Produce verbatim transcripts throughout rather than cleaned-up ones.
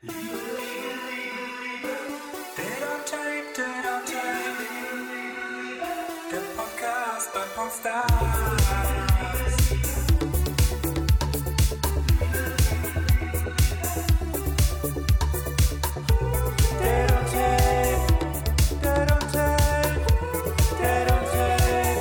Liebe, Dead on Tape, Dead on Tape, der Podcast bei Popstars. Dead on Tape, Dead on Tape, Dead on Tape,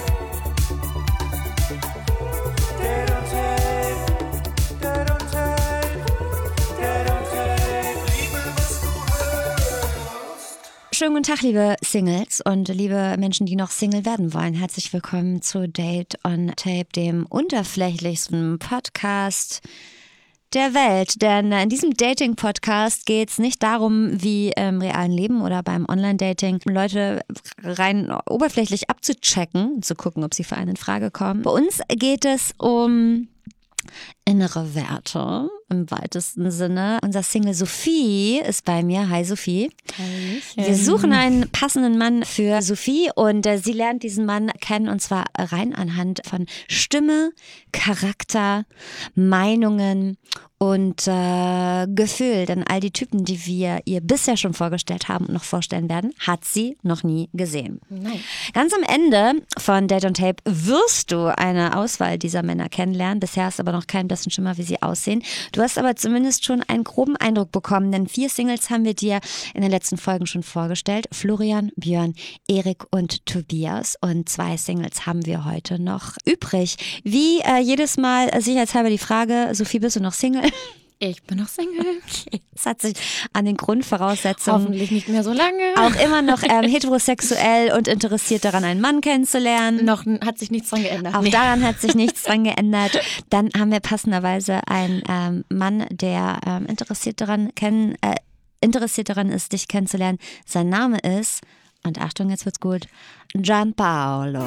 Dead on Tape, Dead on Tape, Dead on Tape. Liebe, was du hörst. Schönen guten Tag, liebe Singles und liebe Menschen, die noch Single werden wollen. Herzlich willkommen zu Date on Tape, dem unterflächlichsten Podcast der Welt. Denn in diesem Dating-Podcast geht es nicht darum, wie im realen Leben oder beim Online-Dating Leute rein oberflächlich abzuchecken, zu gucken, ob sie für einen in Frage kommen. Bei uns geht es um innere Werte im weitesten Sinne. Unser Single Sophie ist bei mir. Hi Sophie. Hallöchen. Wir suchen einen passenden Mann für Sophie und äh, sie lernt diesen Mann kennen und zwar rein anhand von Stimme, Charakter, Meinungen und äh, Gefühl. Denn all die Typen, die wir ihr bisher schon vorgestellt haben und noch vorstellen werden, hat sie noch nie gesehen. Nein. Ganz am Ende von Date on Tape wirst du eine Auswahl dieser Männer kennenlernen. Bisher hast du aber noch keinen blassen Schimmer, wie sie aussehen. Du hast aber zumindest schon einen groben Eindruck bekommen, denn vier Singles haben wir dir in den letzten Folgen schon vorgestellt. Florian, Björn, Erik und Tobias. Und zwei Singles haben wir heute noch übrig. Wie äh, jedes Mal äh, sicherheitshalber die Frage, Sophie, bist du noch Single? Ich bin noch Single. Das hat sich an den Grundvoraussetzungen Hoffentlich nicht mehr so lange. auch immer noch ähm, heterosexuell und interessiert daran, einen Mann kennenzulernen. Noch hat sich nichts dran geändert. Auch Nee. daran hat sich nichts dran geändert. Dann haben wir passenderweise einen ähm, Mann, der ähm, interessiert daran kennen, äh, interessiert daran ist, dich kennenzulernen. Sein Name ist, und Achtung, jetzt wird's gut, Gianpaolo.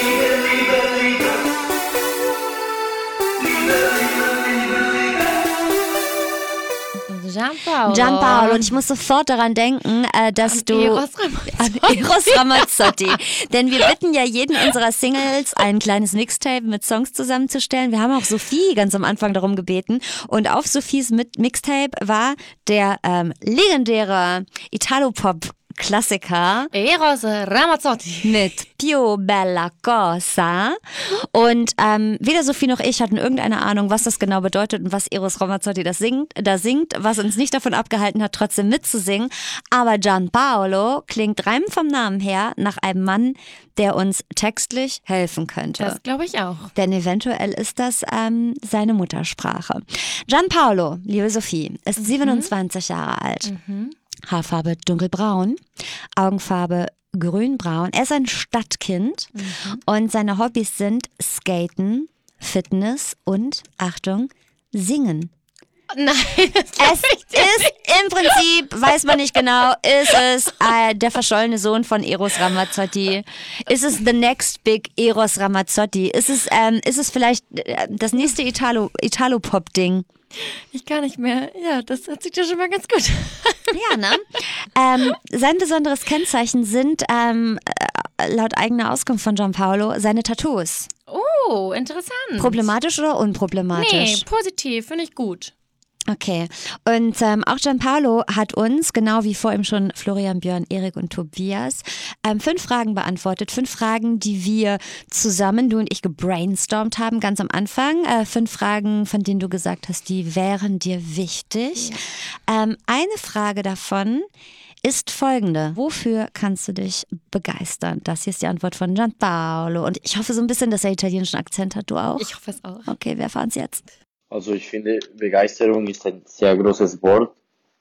Gianpaolo. Gianpaolo. Und ich muss sofort daran denken, äh, dass An du... Eros Ramazzotti. An Eros Ramazzotti. Denn wir bitten ja jeden unserer Singles, ein kleines Mixtape mit Songs zusammenzustellen. Wir haben auch Sophie ganz am Anfang darum gebeten. Und auf Sophies mit Mixtape war der ähm, legendäre Italo-Pop Klassiker Eros Ramazzotti. mit Più Bella Cosa. Und ähm, weder Sophie noch ich hatten irgendeine Ahnung, was das genau bedeutet und was Eros Ramazzotti das singt, da singt, was uns nicht davon abgehalten hat, trotzdem mitzusingen. Aber Gianpaolo klingt rein vom Namen her nach einem Mann, der uns textlich helfen könnte. Das glaube ich auch. Denn eventuell ist das ähm, seine Muttersprache. Gianpaolo, liebe Sophie, ist siebenundzwanzig Jahre alt. Haarfarbe dunkelbraun, Augenfarbe grünbraun. Er ist ein Stadtkind und seine Hobbys sind Skaten, Fitness und, Achtung, Singen. Nein, Es ist im Prinzip, weiß man nicht genau, ist es äh, der verschollene Sohn von Eros Ramazzotti? Ist es the next big Eros Ramazzotti? Ist es, ähm, ist es vielleicht äh, das nächste Italo, Italo-Pop-Ding? ich kann nicht mehr. Ja, das hört sich ja schon mal ganz gut. Ja, ne? ähm, sein besonderes Kennzeichen sind, ähm, äh, laut eigener Auskunft von Gianpaolo, seine Tattoos. Oh, interessant. Problematisch oder unproblematisch? Nee, positiv, finde ich gut. Okay. Und ähm, auch Gianpaolo hat uns, genau wie vor ihm schon Florian, Björn, Erik und Tobias, ähm, fünf Fragen beantwortet. Fünf Fragen, die wir zusammen, du und ich, gebrainstormt haben, ganz am Anfang. Äh, fünf Fragen, von denen du gesagt hast, die wären dir wichtig. Ähm, eine Frage davon ist folgende. Wofür kannst du dich begeistern? Das hier ist die Antwort von Gianpaolo. Und ich hoffe so ein bisschen, dass er italienischen Akzent hat. Du auch? Ich hoffe es auch. Okay, wir erfahren es jetzt. Also ich finde, Begeisterung ist ein sehr großes Wort.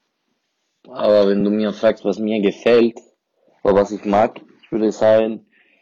Aber wenn du mir fragst, was mir gefällt oder was ich mag, ich würde sagen,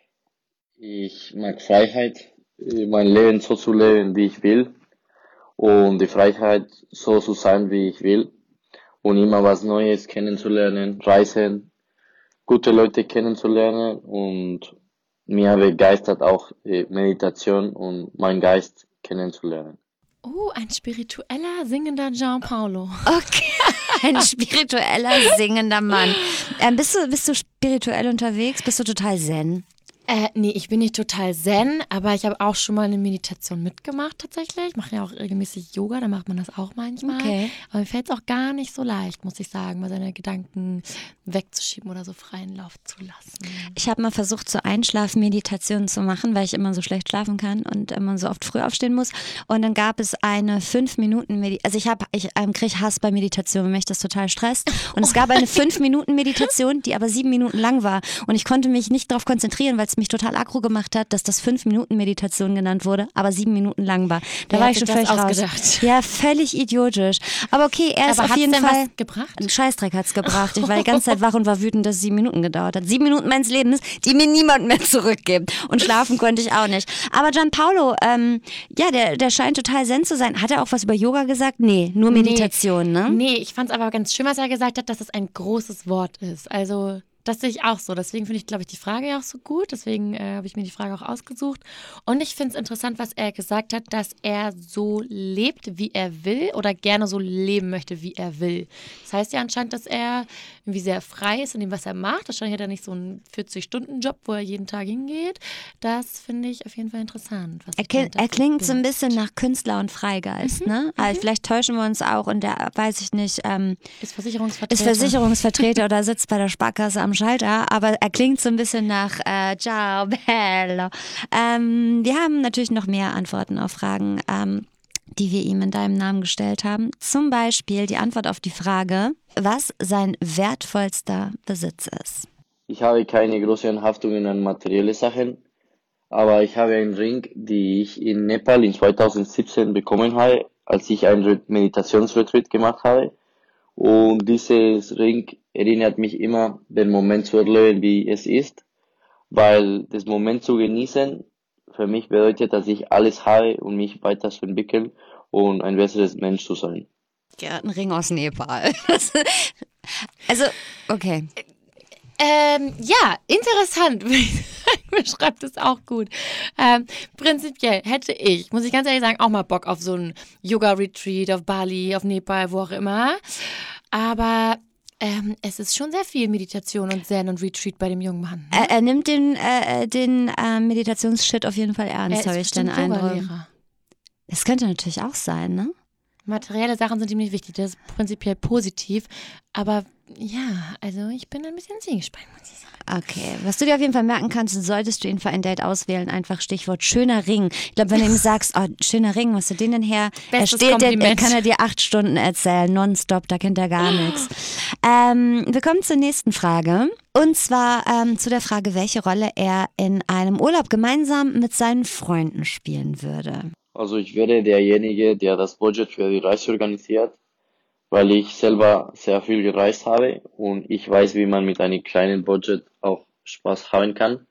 ich mag Freiheit, mein Leben so zu leben, wie ich will. Und die Freiheit, so zu sein, wie ich will. Und immer was Neues kennenzulernen, reisen, gute Leute kennenzulernen. Und mir begeistert auch Meditation und meinen Geist kennenzulernen. Oh, ein spiritueller, singender Gianpaolo. Okay, ein spiritueller, singender Mann. Ähm, bist du, bist du spirituell unterwegs? Bist du total zen? Äh, nee, ich bin nicht total zen, aber ich habe auch schon mal eine Meditation mitgemacht tatsächlich. Ich mache ja auch regelmäßig Yoga, da macht man das auch manchmal. Okay. Aber mir fällt es auch gar nicht so leicht, muss ich sagen, mal seine Gedanken wegzuschieben oder so freien Lauf zu lassen. Ich habe mal versucht, so Einschlafmeditationen zu machen, weil ich immer so schlecht schlafen kann und immer so oft früh aufstehen muss. Und dann gab es eine fünf Minuten Meditation. Also ich habe, ich ähm, kriege Hass bei Meditation, wenn mich das total stresst. Und es gab eine fünf Minuten Meditation, die aber sieben Minuten lang war. Und ich konnte mich nicht darauf konzentrieren, weil es mich total aggro gemacht hat, dass das fünf Minuten Meditation genannt wurde, aber sieben Minuten lang war. Da Wer war hat ich schon sich das völlig raus. ausgedacht? Ja, völlig idiotisch. Aber okay, er ist Aber auf hat's jeden denn Fall. was gebracht? Ein Scheißdreck hat's gebracht. Ich war die ganze Zeit wach und war wütend, dass es sieben Minuten gedauert hat. Sieben Minuten meines Lebens, die mir niemand mehr zurückgibt. Und schlafen konnte ich auch nicht. Aber Gianpaolo, ähm, ja, der, der scheint total zen zu sein. Hat er auch was über Yoga gesagt? Nee, nur Meditation, ne? Nee, ich fand es aber ganz schön, was er gesagt hat, dass es ein großes Wort ist. Also das sehe ich auch so. Deswegen finde ich, glaube ich, die Frage ja auch so gut. Deswegen äh, habe ich mir die Frage auch ausgesucht. Und ich finde es interessant, was er gesagt hat, dass er so lebt, wie er will oder gerne so leben möchte, wie er will. Das heißt ja anscheinend, dass er irgendwie sehr frei ist in dem, was er macht. Wahrscheinlich hat er nicht so einen vierzig-Stunden-Job, wo er jeden Tag hingeht. Das finde ich auf jeden Fall interessant. Was Er, sich ki- dahinter er klingt so ein verbirgt. bisschen nach Künstler und Freigeist, ne? Also vielleicht täuschen wir uns auch und der, weiß ich nicht, ähm, Ist Versicherungsvertreter. ist Versicherungsvertreter oder sitzt bei der Sparkasse am Schalter, aber er klingt so ein bisschen nach äh, Ciao Bello. Ähm, wir haben natürlich noch mehr Antworten auf Fragen, ähm, die wir ihm in deinem Namen gestellt haben. Zum Beispiel die Antwort auf die Frage, was sein wertvollster Besitz ist. Ich habe keine großen Haftungen an materielle Sachen, aber ich habe einen Ring, die ich in Nepal in zweitausendsiebzehn bekommen habe, als ich einen Meditationsretreat gemacht habe. Und dieses Ring erinnert mich immer, den Moment zu erleben, wie es ist, weil das Moment zu genießen für mich bedeutet, dass ich alles habe, um mich weiterzuentwickeln und ein besseres Mensch zu sein. Ja, ein Ring aus Nepal. Also, okay. Ähm, ja, interessant. Beschreibt es auch gut. Ähm, prinzipiell hätte ich, muss ich ganz ehrlich sagen, auch mal Bock auf so ein Yoga-Retreat auf Bali, auf Nepal, wo auch immer. Aber ähm, es ist schon sehr viel Meditation und Zen und Retreat bei dem jungen Mann. Ne? Er, er nimmt den, äh, den äh, Meditationsshit auf jeden Fall ernst, Er habe ist ich den bestimmt Eindruck. Yogalehrer. Das könnte natürlich auch sein, ne? Materielle Sachen sind ihm nicht wichtig, das ist prinzipiell positiv. Aber ja, also ich bin ein bisschen zwiegespalten, muss ich sagen. Okay, was du dir auf jeden Fall merken kannst, solltest du ihn für ein Date auswählen, einfach Stichwort schöner Ring. Ich glaube, wenn du ihm sagst, oh, schöner Ring, was hast du den denn her? Er Bestes steht, der, er Kompliment. kann er dir acht Stunden erzählen, nonstop, da kennt er gar nichts. Ähm, wir kommen zur nächsten Frage. Und zwar ähm, zu der Frage, welche Rolle er in einem Urlaub gemeinsam mit seinen Freunden spielen würde. Also ich wäre derjenige, der das Budget für die Reise organisiert, weil ich selber sehr viel gereist habe und ich weiß, wie man mit einem kleinen Budget auch Spaß haben kann.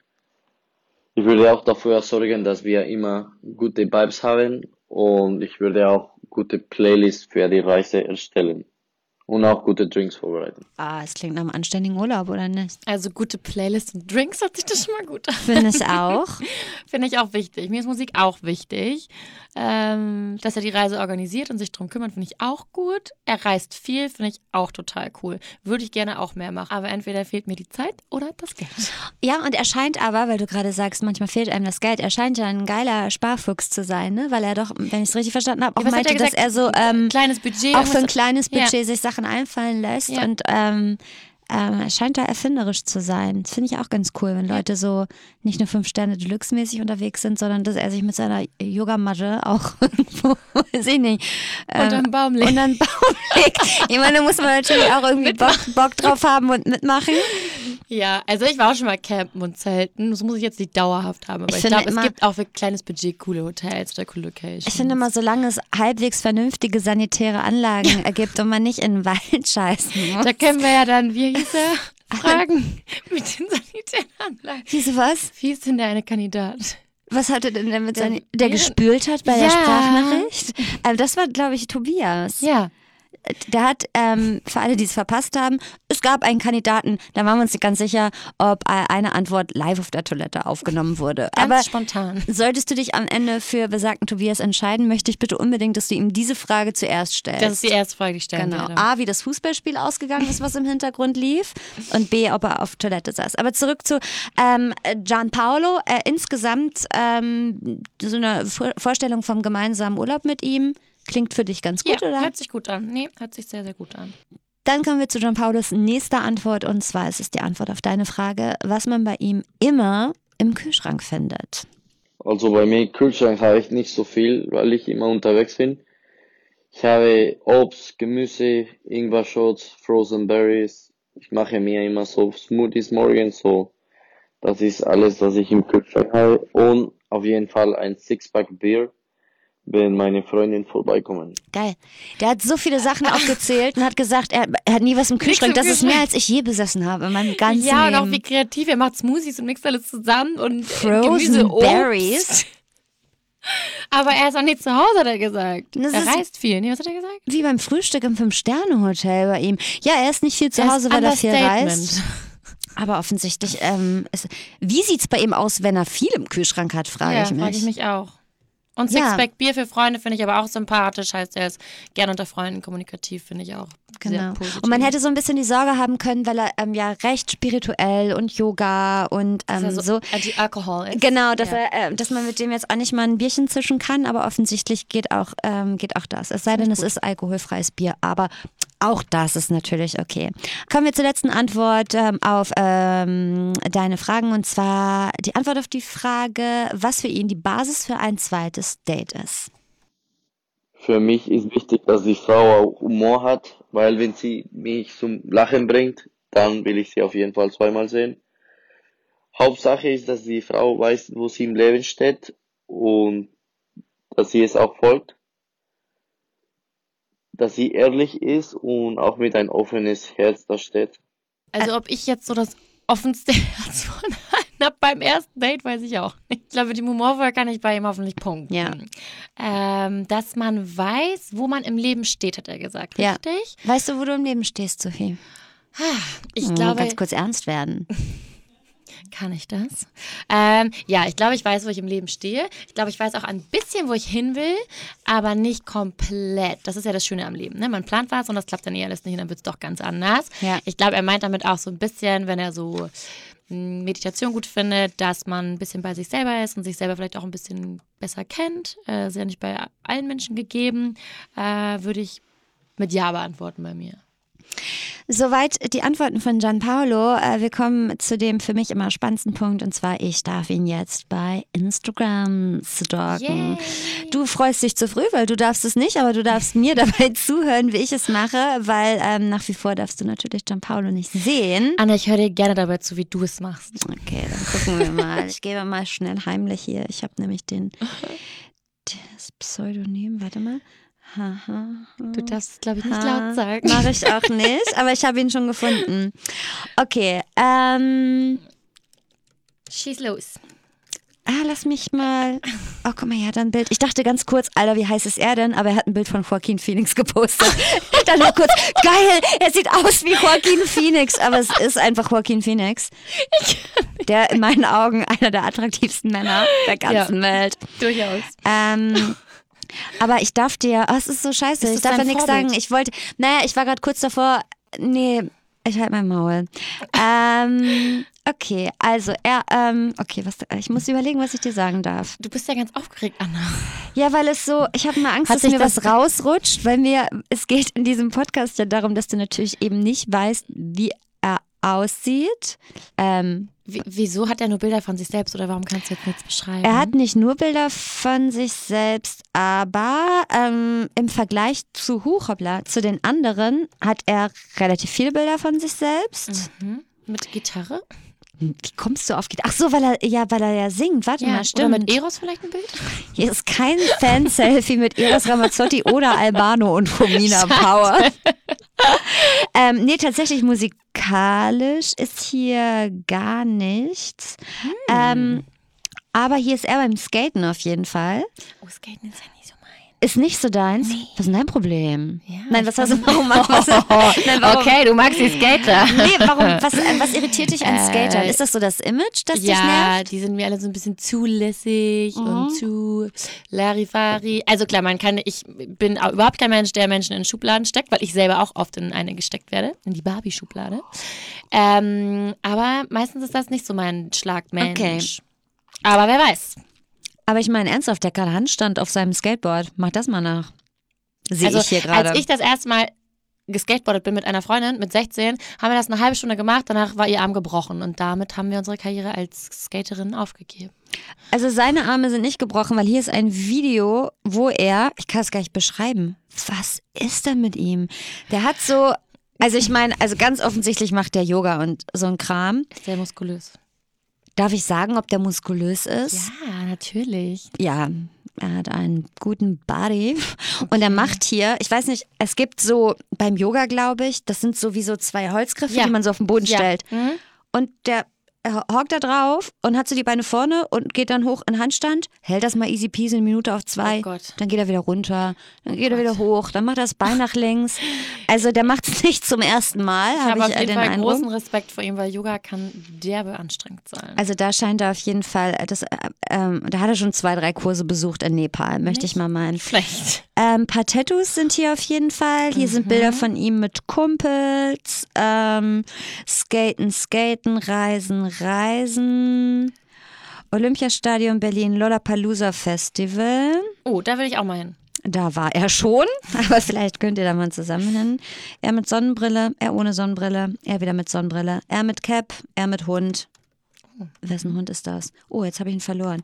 Ich würde auch dafür sorgen, dass wir immer gute Vibes haben und ich würde auch gute Playlists für die Reise erstellen und auch gute Drinks vorbereiten. Ah, es klingt nach einem anständigen Urlaub, oder nicht? Also gute Playlists und Drinks hört sich das schon mal gut an. Finde ich auch. Finde ich auch wichtig. Mir ist Musik auch wichtig. Ähm, dass er die Reise organisiert und sich drum kümmert, finde ich auch gut. Er reist viel, finde ich auch total cool. Würde ich gerne auch mehr machen. Aber entweder fehlt mir die Zeit oder das Geld. Ja, und er scheint aber, weil du gerade sagst, manchmal fehlt einem das Geld, er scheint ja ein geiler Sparfuchs zu sein, ne? Weil er doch, wenn ich es richtig verstanden habe, auch Was hat meinte, er gesagt? dass er so ähm, Kleines Budget. auch für ein irgendwas- kleines Budget Ja. sich Sachen einfallen lässt Ja. und ähm, ähm, er scheint da erfinderisch zu sein. Das finde ich auch ganz cool, wenn Leute so nicht nur fünf Sterne Deluxe-mäßig unterwegs sind, sondern dass er sich mit seiner Yogamatte auch irgendwo, weiß ich nicht, äh, Unter einen Baum legt. unter einen Baum legt. Ich meine, da muss man natürlich auch irgendwie Bock, Bock drauf haben und mitmachen. Ja, also ich war auch schon mal campen und zelten. Das muss ich jetzt nicht dauerhaft haben. Aber Ich ich, finde glaube, es immer- gibt auch für kleines Budget coole Hotels oder coole Locations. Ich finde immer, solange es halbwegs vernünftige sanitäre Anlagen ergibt und man nicht in den Wald scheißen muss. Da können wir ja dann, wie hieß er, fragen mit den Sanitäranlagen. Diese was? Wie ist denn der eine Kandidat? Was hatte denn der mit Der- seinen, der der- gespült hat bei der Ja. Sprachnachricht? Ähm, das war, glaube ich, Tobias. Ja. Der hat, ähm, für alle, die es verpasst haben, es gab einen Kandidaten, da waren wir uns nicht ganz sicher, ob äh, eine Antwort live auf der Toilette aufgenommen wurde. Ganz Aber spontan. solltest du dich am Ende für besagten Tobias entscheiden, möchte ich bitte unbedingt, dass du ihm diese Frage zuerst stellst. Das ist die erste Frage, die ich stellen Genau. werde. A, wie das Fußballspiel ausgegangen ist, was im Hintergrund lief. Und B, ob er auf Toilette saß. Aber zurück zu ähm, Gianpaolo. Äh, insgesamt ähm, so eine Vor- Vorstellung vom gemeinsamen Urlaub mit ihm. Klingt für dich ganz gut, ja, oder? hört sich gut an. Nee, hört sich sehr, sehr gut an. Dann kommen wir zu Gianpaolos nächster Antwort. Und zwar ist es die Antwort auf deine Frage, was man bei ihm immer im Kühlschrank findet. Also bei mir im Kühlschrank habe ich nicht so viel, weil ich immer unterwegs bin. Ich habe Obst, Gemüse, Ingwer-Shots, Frozen Berries. Ich mache mir immer so Smoothies morgens, so. Das ist alles, was ich im Kühlschrank habe. Und auf jeden Fall ein Sixpack Bier, wenn meine Freundin vorbeikommen. Geil. Der hat so viele Sachen aufgezählt und hat gesagt, er, er hat nie was im Kühlschrank. im Das ist mehr, als ich je besessen habe in meinem ganzen Ja, und auch Leben. wie kreativ. Er macht Smoothies und mixt alles zusammen und Frozen Gemüse, Obst. Berries. Aber er ist auch nicht zu Hause, hat er gesagt. Das er ist- reist viel. Nee, was hat er gesagt? Wie beim Frühstück im Fünf-Sterne-Hotel bei ihm. Ja, er ist nicht viel zu Das Hause, ist weil er viel Understatement. reist. Aber offensichtlich, ähm, ist, wie sieht's bei ihm aus, wenn er viel im Kühlschrank hat, frage Ja, ich mich. frage ich mich auch. Und Ja. Sixpack Bier für Freunde finde ich aber auch sympathisch. Heißt, er ist gern unter Freunden kommunikativ, finde ich auch sehr Genau. positiv. Und man hätte so ein bisschen die Sorge haben können, weil er ähm, ja recht spirituell und Yoga und ähm, Dass er so. Anti-Alkohol ist. Genau, dass, Ja. er, äh, dass man mit dem jetzt auch nicht mal ein Bierchen zischen kann, aber offensichtlich geht auch, ähm, geht auch das. Es sei denn, es ist alkoholfreies Bier, aber auch das ist natürlich okay. Kommen wir zur letzten Antwort ähm, auf ähm, deine Fragen, und zwar die Antwort auf die Frage, was für ihn die Basis für ein zweites Date ist. Für mich ist wichtig, dass die Frau auch Humor hat, weil wenn sie mich zum Lachen bringt, dann will ich sie auf jeden Fall zweimal sehen. Hauptsache ist, dass die Frau weiß, wo sie im Leben steht und dass sie es auch folgt. Dass sie ehrlich ist und auch mit ein offenes Herz da steht. Also ob ich jetzt so das offenste Herz von allen habe beim ersten Date, weiß ich auch nicht. Ich glaube, die Humorvoll kann ich bei ihm hoffentlich punkten. Ja. Ähm, dass man weiß, wo man im Leben steht, hat er gesagt. Ja. Richtig? Weißt du, wo du im Leben stehst, Sophie? Ich Hm, glaube, ganz kurz ernst werden. kann ich das? Ähm, ja, ich glaube, ich weiß, wo ich im Leben stehe. Ich glaube, ich weiß auch ein bisschen, wo ich hin will, aber nicht komplett. Das ist ja das Schöne am Leben. Ne? Man plant was und das klappt dann eh alles nicht und dann wird es doch ganz anders. Ja. Ich glaube, er meint damit auch so ein bisschen, wenn er so mh, Meditation gut findet, dass man ein bisschen bei sich selber ist und sich selber vielleicht auch ein bisschen besser kennt. Äh, ist ja nicht bei allen Menschen gegeben. Äh, würde ich mit Ja beantworten bei mir. Soweit die Antworten von Gianpaolo. Äh, wir kommen zu dem für mich immer spannendsten Punkt, und zwar, ich darf ihn jetzt bei Instagram stalken. Yay. Du freust dich zu früh, weil du darfst es nicht, aber du darfst mir dabei zuhören, wie ich es mache, weil ähm, nach wie vor darfst du natürlich Gianpaolo nicht sehen. Anna, ich höre dir gerne dabei zu, wie du es machst. Okay, dann gucken wir mal. Ich gebe mal schnell heimlich hier. Ich habe nämlich den das Pseudonym, warte mal. Ha, ha, ha. Du darfst es, glaube ich, nicht Ha, laut sagen. Mache ich auch nicht, aber ich habe ihn schon gefunden. Okay, ähm, Schieß los. ah, lass mich mal. Oh, guck mal, er hat ein Bild. Ich dachte ganz kurz, Alter, wie heiß ist er denn? Aber er hat ein Bild von Joaquin Phoenix gepostet. Dann nur kurz, geil, er sieht aus wie Joaquin Phoenix, aber es ist einfach Joaquin Phoenix. Der in meinen Augen einer der attraktivsten Männer der ganzen Welt. Durchaus. Ähm, aber ich darf dir, oh, es ist so scheiße, Ist ich das darf ja dein nichts Vorbild? sagen. Ich wollte, naja, ich war gerade kurz davor, nee, ich halte mein Maul. ähm, okay, also er, ähm, okay, was, ich muss überlegen, was ich dir sagen darf. Du bist ja ganz aufgeregt, Anna. Ja, weil es so, ich habe mal Angst, Hat dass sich mir das- was rausrutscht, weil mir, es geht in diesem Podcast ja darum, dass du natürlich eben nicht weißt, wie er aussieht. Ähm, Wie, wieso hat er nur Bilder von sich selbst oder warum kannst du jetzt nichts beschreiben? Er hat nicht nur Bilder von sich selbst, aber ähm, im Vergleich zu Huchopla, zu den anderen, hat er relativ viele Bilder von sich selbst. Mhm. Mit Gitarre? Wie kommst du auf Gitarre? Ach so, weil er ja, weil er ja singt. Warte mal, Oder stimmt. mit Eros vielleicht ein Bild? Hier ist kein Fan-Selfie mit Eros Ramazzotti oder Albano und Romina Power. ähm, nee, tatsächlich musikalisch ist hier gar nichts. Ähm, aber hier ist er beim Skaten auf jeden Fall. Oh, Skaten ist ja nicht so mein. Ist nicht so deins? Nee. Was ist denn dein Problem? Ja, Nein, ich was hast du, kann- warum, was, nein, warum, Okay, du magst die Skater. Nee, warum, was, was irritiert dich an Äh, Skatern? Ist das so das Image, das dich Ja, nervt? die sind mir alle so ein bisschen zu lässig Mhm. und zu Larifari. Also klar, man kann, ich bin auch überhaupt kein Mensch, der Menschen in Schubladen steckt, weil ich selber auch oft in eine gesteckt werde, in die Barbie-Schublade. Ähm, aber meistens ist das nicht so mein Schlagmensch. Okay. Aber wer weiß. Aber ich meine ernsthaft, der Karl Handstand auf seinem Skateboard, mach das mal nach. Sehe Also ich hier gerade. als ich das erste Mal geskateboardet bin mit einer Freundin, mit sechzehn, haben wir das eine halbe Stunde gemacht, danach war ihr Arm gebrochen und damit haben wir unsere Karriere als Skaterin aufgegeben. Also seine Arme sind nicht gebrochen, weil hier ist ein Video, wo er, ich kann es gar nicht beschreiben, was ist denn mit ihm? Der hat so, also ich meine, also ganz offensichtlich macht der Yoga und so ein Kram. Sehr muskulös. Darf ich sagen, ob der muskulös ist? Ja, natürlich. Ja, er hat einen guten Body und er macht hier, ich weiß nicht, es gibt so beim Yoga, glaube ich, das sind so wie so zwei Holzgriffe, Ja. die man so auf den Boden Ja. stellt. Mhm. Und der er hockt da drauf und hat so die Beine vorne und geht dann hoch in Handstand, hält das mal easy peasy eine Minute auf zwei, Oh Gott. dann geht er wieder runter, dann geht er wieder hoch, dann macht er das Bein nach links. Also der macht es nicht zum ersten Mal, Ich habe habe ich auf äh, jeden den Fall Eindruck. großen Respekt vor ihm, weil Yoga kann derbe anstrengend sein. Also da scheint er auf jeden Fall, äh, das, äh, ähm, da hat er schon zwei, drei Kurse besucht in Nepal, möchte ich mal meinen. Schlecht. Ähm, ein paar Tattoos sind hier auf jeden Fall. Hier sind Bilder von ihm mit Kumpels. Ähm, Skaten, Skaten, Reisen, Reisen. Olympiastadion Berlin, Lollapalooza Festival. Oh, da will ich auch mal hin. Da war er schon, aber vielleicht könnt ihr da mal zusammen hin. Er mit Sonnenbrille, er ohne Sonnenbrille, er wieder mit Sonnenbrille, er mit Cap, er mit Hund. Wessen Hund ist das? Oh, jetzt habe ich ihn verloren.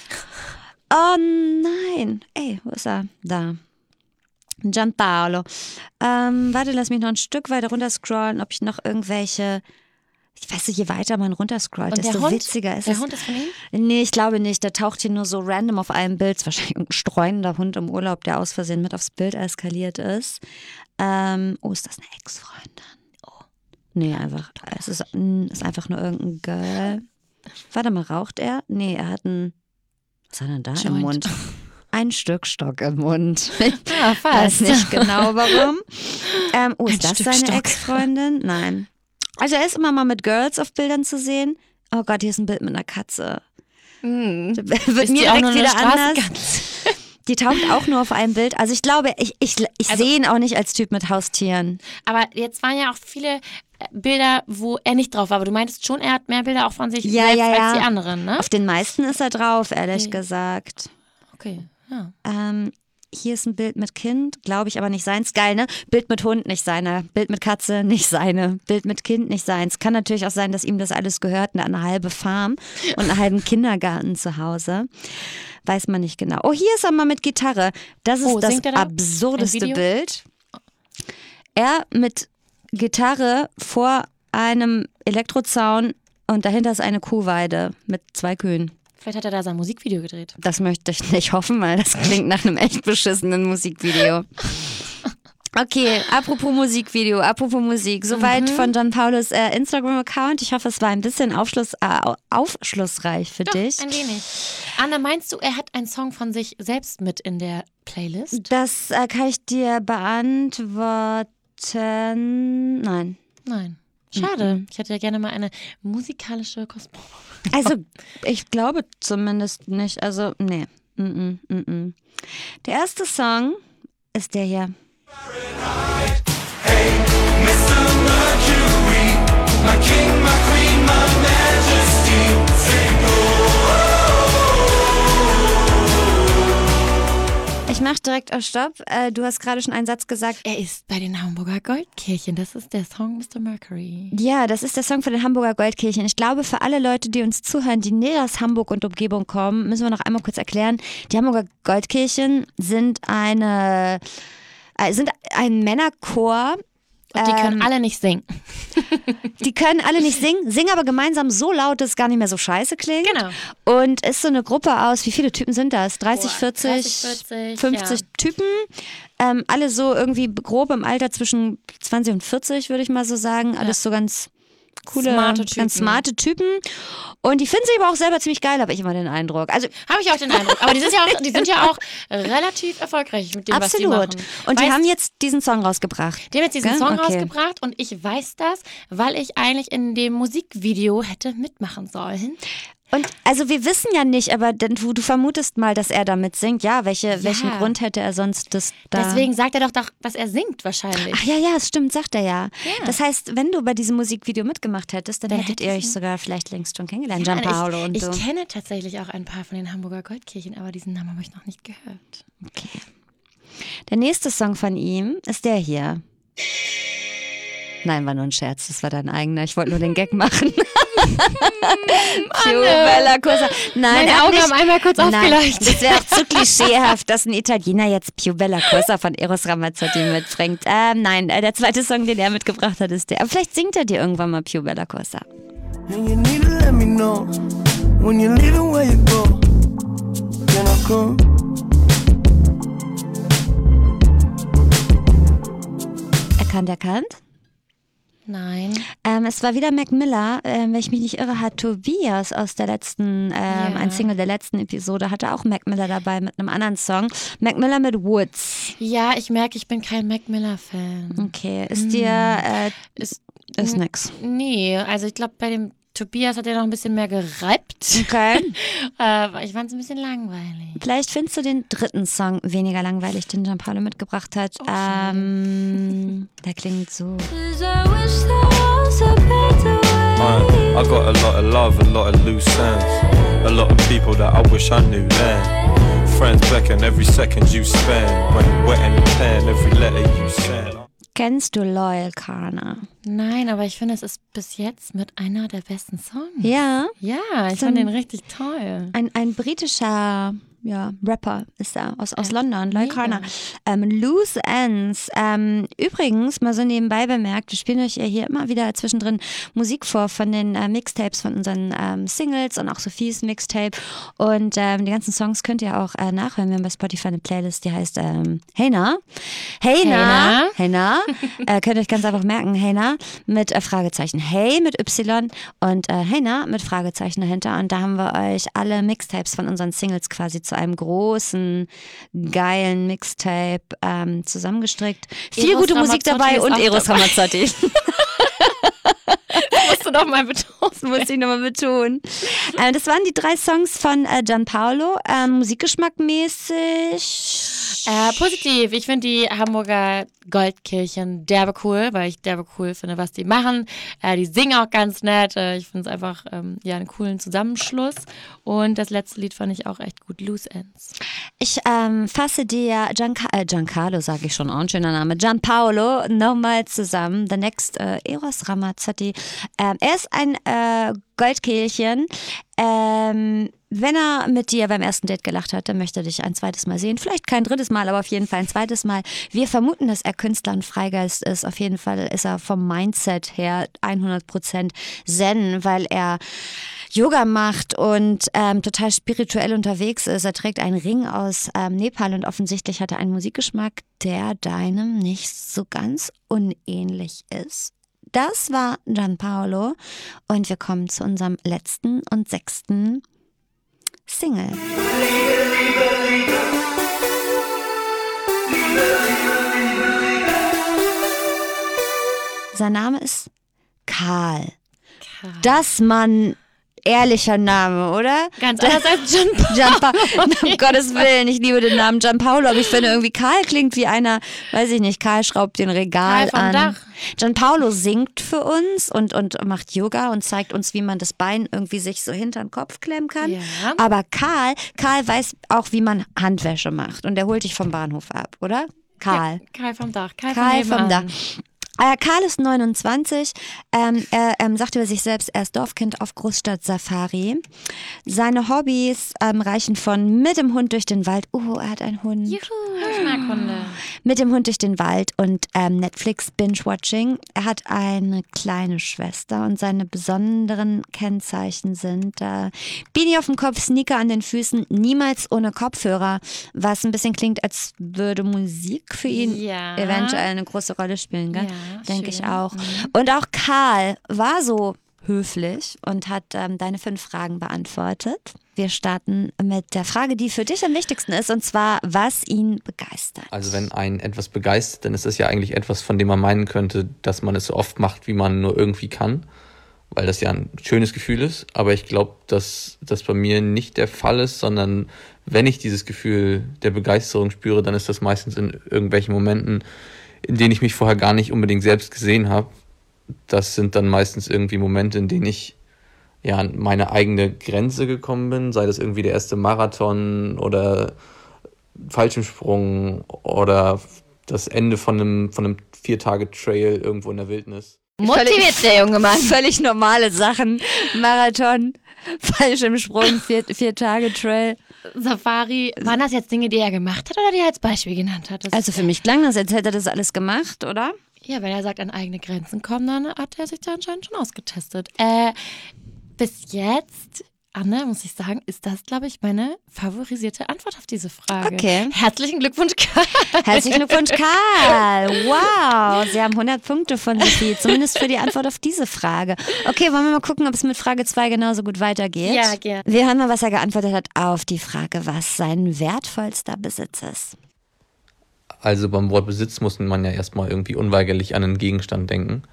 Oh nein. Ey, wo ist er? Da. Gianpaolo. Ähm, warte, lass mich noch ein Stück weiter runter scrollen, ob ich noch irgendwelche. Ich weiß nicht, je weiter man runterscrollt, Und der desto Hund? witziger ist Der es. Hund ist von ihm? Nee, ich glaube nicht. Der taucht hier nur so random auf einem Bild. Ist wahrscheinlich ein streunender Hund im Urlaub, der aus Versehen mit aufs Bild eskaliert ist. Ähm, oh, ist das eine Ex-Freundin? Oh. Nee, einfach. Es ist, mm, ist einfach nur irgendein Girl. Warte mal, raucht er? Nee, er hat ein. Was hat er denn da im Joint. Mund? Ein Stück Stock im Mund. Ah, Ich weiß nicht genau warum. Ähm, oh, Ein ist das Stück seine Stock. Ex-Freundin? Nein. Also er ist immer mal mit Girls auf Bildern zu sehen. Oh Gott, hier ist ein Bild mit einer Katze. Hm. Wird Ist mir die auch direkt nur eine wieder anders. Straßenkatze? Die taucht auch nur auf einem Bild. Also ich glaube, ich, ich, ich Also- sehe ihn auch nicht als Typ mit Haustieren. Aber jetzt waren ja auch viele äh, Bilder, wo er nicht drauf war. Aber du meintest schon, er hat mehr Bilder auch von sich Ja, selbst ja, ja. als die anderen, ne? Auf den meisten ist er drauf, ehrlich Okay. gesagt. Okay, ja. Ähm, hier ist ein Bild mit Kind, glaube ich aber nicht seins. Geil, ne? Bild mit Hund, nicht seine. Bild mit Katze, nicht seine. Bild mit Kind, nicht seins. Kann natürlich auch sein, dass ihm das alles gehört, eine, eine halbe Farm und einen halben Kindergarten zu Hause. Weiß man nicht genau. Oh, hier ist er mal mit Gitarre. Das ist Oh, das singt er da? absurdeste Ein Video? Bild. Er mit Gitarre vor einem Elektrozaun und dahinter ist eine Kuhweide mit zwei Kühen. Vielleicht hat er da sein Musikvideo gedreht. Das möchte ich nicht hoffen, weil das klingt nach einem echt beschissenen Musikvideo. Okay, apropos Musikvideo, apropos Musik. Soweit von Gianpaolos äh, Instagram-Account. Ich hoffe, es war ein bisschen Aufschluss, äh, aufschlussreich für dich. Ein wenig. Anna, meinst du, er hat einen Song von sich selbst mit in der Playlist? Das äh, kann ich dir beantworten. Nein. Nein. Schade. Ich hätte ja gerne mal eine musikalische Kosmos. Also, ich glaube zumindest nicht. Also, nee. Mm -mm, mm -mm. Der erste Song ist der hier. Mister Mercury, my king, my queen, my majesty, sing Ich mach direkt auf Stopp. Äh, du hast gerade schon einen Satz gesagt. Er ist bei den Hamburger Goldkirchen. Das ist der Song Mister Mercury. Ja, das ist der Song von den Hamburger Goldkirchen. Ich glaube, für alle Leute, die uns zuhören, die näher aus Hamburg und Umgebung kommen, müssen wir noch einmal kurz erklären. Die Hamburger Goldkirchen sind eine, äh, sind ein Männerchor. Und die können Ähm, alle nicht singen. Die können alle nicht singen, singen aber gemeinsam so laut, dass es gar nicht mehr so scheiße klingt. Genau. Und ist so eine Gruppe aus, wie viele Typen sind das? dreißig, Boah, vierzig, dreißig, vierzig, fünfzig ja. Typen. Ähm, alle so irgendwie grob im Alter zwischen zwanzig und vierzig, würde ich mal so sagen. Alles so ganz coole, Smarte Typen. ganz smarte Typen. Und die finden sich aber auch selber ziemlich geil, habe ich immer den Eindruck. Also Habe ich auch den Eindruck. Aber die sind ja auch, die sind ja auch relativ erfolgreich mit dem, was die absolut. machen. Und die Weißt- haben jetzt diesen Song rausgebracht. Die haben jetzt diesen Gell? Song Okay. rausgebracht und ich weiß das, weil ich eigentlich in dem Musikvideo hätte mitmachen sollen. Und also wir wissen ja nicht, aber denn du, du vermutest mal, dass er damit singt. Ja, welche, Ja. welchen Grund hätte er sonst das da? Deswegen sagt er doch, doch, dass er singt wahrscheinlich. Ach ja, ja, es stimmt, sagt er ja. Ja. Das heißt, wenn du bei diesem Musikvideo mitgemacht hättest, dann, Dann hättet hätte ihr ich euch ihn- sogar vielleicht längst schon kennengelernt, Ja, Gianpaolo und ich, so. ich kenne tatsächlich auch ein paar von den Hamburger Goldkirchen, aber diesen Namen habe ich noch nicht gehört. Okay. Der nächste Song von ihm ist der hier. Nein, war nur ein Scherz, das war dein eigener. Ich wollte nur den Gag machen. Più bella cosa. Nein, Meine er hat Augen nicht, haben einmal kurz Nein, aufgeleuchtet. das wäre auch zu klischeehaft, dass ein Italiener jetzt Più bella cosa von Eros Ramazzotti mitbringt. Ähm, nein, äh, der zweite Song, den er mitgebracht hat, ist der. Aber vielleicht singt er dir irgendwann mal Più bella cosa. And you need to let me know when you're leaving where you go. Can I come? Erkannt, erkannt? Nein. Ähm, es war wieder Mac Miller, ähm, wenn ich mich nicht irre, hat Tobias aus der letzten, ähm, Ja. ein Single der letzten Episode, hatte auch Mac Miller dabei mit einem anderen Song. Mac Miller mit Woods. Ja, ich merke, ich bin kein Mac Miller-Fan. Okay, ist dir, äh, Ist, ist nix. nee, also ich glaube, bei dem Tobias hat er noch ein bisschen mehr gereibt. Okay. äh, ich fand es ein bisschen langweilig. Vielleicht findest du den dritten Song weniger langweilig, den Gianpaolo mitgebracht hat. Ähm, der klingt so. Uh, I got a lot of love, a lot of loose ends, a lot of people that I wish I knew then. Friends beckon every second you spend, when wetting the pen, every letter you send. Kennst du Loyal Kana? Nein, aber ich finde, es ist bis jetzt mit einer der besten Songs. Ja, Ja, ich So fand ein- den richtig toll. ein, ein britischer ja, Rapper ist er aus, aus Ja, London, Loyal mega. Kana. Ähm, Loose Ends. Ähm, übrigens, mal so nebenbei bemerkt, wir spielen euch ja hier immer wieder zwischendrin Musik vor von den äh, Mixtapes, von unseren ähm, Singles und auch Sophies Mixtape. Und ähm, die ganzen Songs könnt ihr auch äh, nachhören. Wir haben bei Spotify eine Playlist, die heißt ähm, Hey Na. Hey Na. Hey Na. äh, könnt ihr euch ganz einfach merken. Hey Na mit äh, Fragezeichen. Hey mit Y und äh, Hey Na mit Fragezeichen dahinter. Und da haben wir euch alle Mixtapes von unseren Singles quasi zu einem großen, geilen Mixtape ähm, zusammengestrickt. Viel Eros gute Musik Ramazzotti dabei ist und auch Eros dabei. Ramazzotti. Musst du doch mal betonen. Das muss ich nochmal betonen. Äh, das waren die drei Songs von äh, Gianpaolo. Ähm, Musikgeschmackmäßig. Äh, positiv. Ich finde die Hamburger Goldkirchen derbe cool, weil ich derbe cool finde, was die machen. Äh, die singen auch ganz nett. Äh, ich finde es einfach ähm, ja, einen coolen Zusammenschluss. Und das letzte Lied fand ich auch echt gut. Loose Ends. Ich ähm, fasse dir Gianca äh, Giancarlo, sage ich schon, auch ein schöner Name, Gianpaolo nochmal zusammen. The next äh, Eros Ramazzotti. Ähm, er ist ein äh, Goldkehlchen. Ähm, wenn er mit dir beim ersten Date gelacht hat, dann möchte er dich ein zweites Mal sehen. Vielleicht kein drittes Mal, aber auf jeden Fall ein zweites Mal. Wir vermuten, dass er Künstler und Freigeist ist. Auf jeden Fall ist er vom Mindset her hundert Prozent Zen, weil er Yoga macht und ähm, total spirituell unterwegs ist. Er trägt einen Ring aus ähm, Nepal und offensichtlich hat er einen Musikgeschmack, der deinem nicht so ganz unähnlich ist. Das war Gianpaolo und wir kommen zu unserem letzten und sechsten Single. Sein Name ist Karl. Das Mann, ehrlicher Name, oder? Ganz anders als Gianpaolo. Gianpaolo. Um Gottes Willen, ich liebe den Namen Gianpaolo, aber ich finde irgendwie Karl klingt wie einer, weiß ich nicht, Karl schraubt den Regal Karl vom an. Dach. Gianpaolo singt für uns und, und macht Yoga und zeigt uns, wie man das Bein irgendwie sich so hinter den Kopf klemmen kann. Ja. Aber Karl, Karl weiß auch, wie man Handwäsche macht und der holt dich vom Bahnhof ab, oder? Karl. Karl vom Dach. Karl, Karl von vom Dach. nebenan. Äh, Karl ist neunundzwanzig. Ähm, er ähm, sagt über sich selbst, er ist Dorfkind auf Großstadt-Safari. Seine Hobbys ähm, reichen von mit dem Hund durch den Wald. Oh, er hat einen Hund. Juhu. Ich mag Hunde. Mit dem Hund durch den Wald und ähm, Netflix Binge-Watching. Er hat eine kleine Schwester und seine besonderen Kennzeichen sind äh, Beanie auf dem Kopf, Sneaker an den Füßen, niemals ohne Kopfhörer, was ein bisschen klingt, als würde Musik für ihn Ja. eventuell eine große Rolle spielen, gell? Ja, Denke ich schön. auch. Und auch Karl war so höflich und hat ähm, deine fünf Fragen beantwortet. Wir starten mit der Frage, die für dich am wichtigsten ist, und zwar, was ihn begeistert. Also wenn einen etwas begeistert, dann ist das ja eigentlich etwas, von dem man meinen könnte, dass man es so oft macht, wie man nur irgendwie kann, weil das ja ein schönes Gefühl ist. Aber ich glaube, dass das bei mir nicht der Fall ist, sondern wenn ich dieses Gefühl der Begeisterung spüre, dann ist das meistens in irgendwelchen Momenten, in denen ich mich vorher gar nicht unbedingt selbst gesehen habe. Das sind dann meistens irgendwie Momente, in denen ich ja an meine eigene Grenze gekommen bin, sei das irgendwie der erste Marathon oder Fallschirmsprung oder das Ende von einem, von einem Vier-Tage-Trail irgendwo in der Wildnis. Motiviert der junge Mann. Völlig normale Sachen. Marathon, Fallschirmsprung, vier, vier Tage Trail. Safari, waren das jetzt Dinge, die er gemacht hat oder die er als Beispiel genannt hat? Das Also für mich klang das, als hätte er das alles gemacht, oder? Ja, wenn er sagt, an eigene Grenzen kommen, dann hat er sich da anscheinend schon ausgetestet. Äh, bis jetzt, Anne, muss ich sagen, ist das, glaube ich, meine favorisierte Antwort auf diese Frage. Okay. Herzlichen Glückwunsch, Karl. Herzlichen Glückwunsch, Karl. Wow, Sie haben hundert Punkte von Sophie, zumindest für die Antwort auf diese Frage. Okay, wollen wir mal gucken, ob es mit Frage zwei genauso gut weitergeht? Ja, gerne. Wir hören mal, was er geantwortet hat auf die Frage, was sein wertvollster Besitz ist. Also beim Wort Besitz muss man ja erstmal irgendwie unweigerlich an einen Gegenstand denken.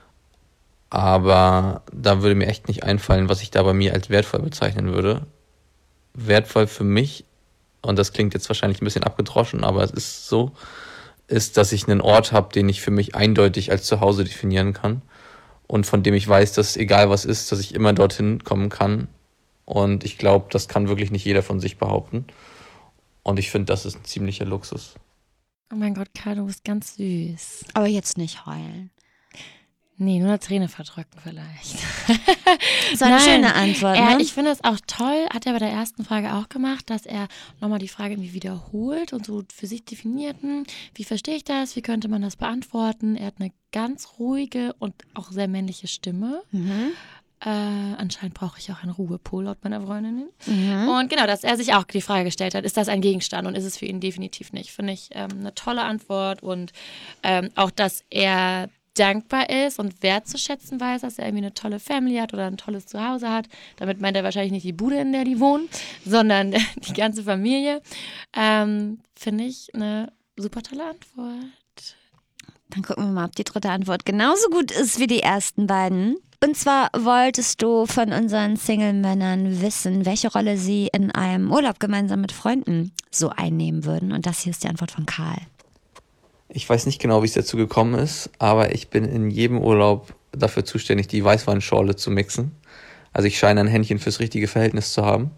Aber da würde mir echt nicht einfallen, was ich da bei mir als wertvoll bezeichnen würde. Wertvoll für mich, und das klingt jetzt wahrscheinlich ein bisschen abgedroschen, aber es ist so, ist, dass ich einen Ort habe, den ich für mich eindeutig als Zuhause definieren kann und von dem ich weiß, dass egal was ist, dass ich immer dorthin kommen kann. Und ich glaube, das kann wirklich nicht jeder von sich behaupten. Und ich finde, das ist ein ziemlicher Luxus. Oh mein Gott, Karl, du bist ganz süß. Aber jetzt nicht heulen. Nee, nur eine Träne verdrücken vielleicht. Das war eine Nein. schöne Antwort, Er, ne? ich finde es auch toll, hat er bei der ersten Frage auch gemacht, dass er nochmal die Frage irgendwie wiederholt und so für sich definiert, hm, wie verstehe ich das, wie könnte man das beantworten. Er hat eine ganz ruhige und auch sehr männliche Stimme. Mhm. Äh, anscheinend brauche ich auch einen Ruhepol, laut meiner Freundin. Mhm. Und genau, dass er sich auch die Frage gestellt hat, ist das ein Gegenstand und ist es für ihn definitiv nicht. Finde ich ähm, eine tolle Antwort und ähm, auch, dass er dankbar ist und wertzuschätzen weiß, dass er irgendwie eine tolle Family hat oder ein tolles Zuhause hat. Damit meint er wahrscheinlich nicht die Bude, in der die wohnen, sondern die ganze Familie. Ähm, Finde ich eine super tolle Antwort. Dann gucken wir mal, ob die dritte Antwort genauso gut ist wie die ersten beiden. Und zwar wolltest du von unseren Single-Männern wissen, welche Rolle sie in einem Urlaub gemeinsam mit Freunden so einnehmen würden. Und das hier ist die Antwort von Karl. Ich weiß nicht genau, wie es dazu gekommen ist, aber ich bin in jedem Urlaub dafür zuständig, die Weißweinschorle zu mixen. Also ich scheine ein Händchen fürs richtige Verhältnis zu haben.